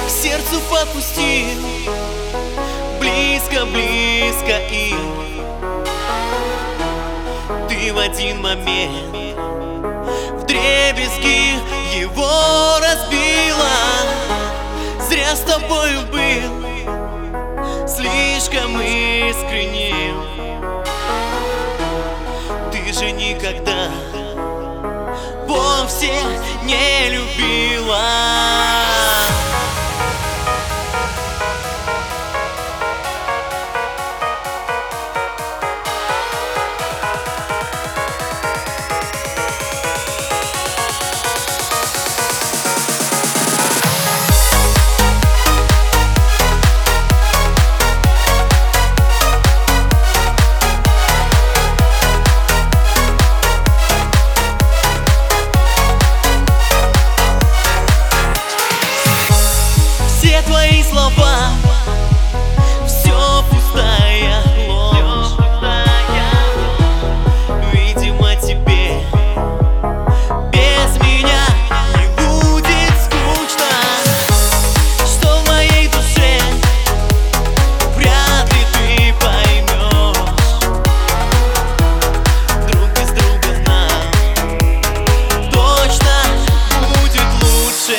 к сердцу подпустил близко, близко, и ты в один момент вдребезги его разбила. Зря с тобою был слишком искренним. Ты же никогда вовсе не любила. Все твои слова, все пустая ложь. Видимо, тебе без меня не будет скучно. Что в моей душе вряд ли ты поймешь. Друг без друга нам точно будет лучше.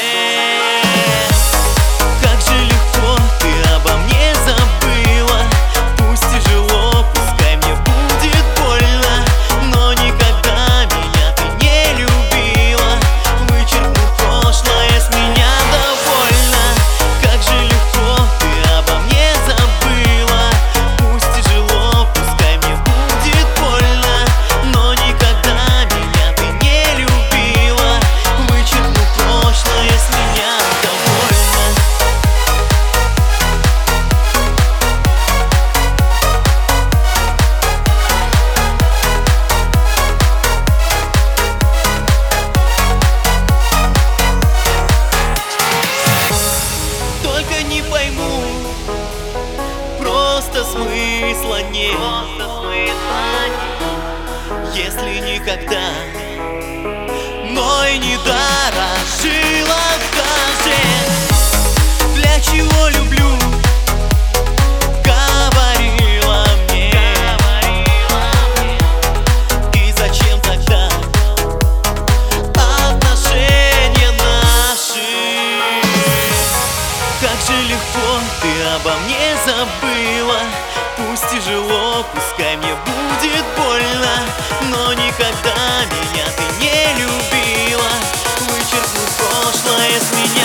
Не пойму, просто смысла нет. Если никогда мной не дорожила даже. Для чего люблю, говорила мне. И зачем тогда отношения наши? Как же легко ты обо мне забыла. Пусть тяжело, пускай мне будет больно, но никогда меня ты не любила. Вычеркнув прошлое с меня.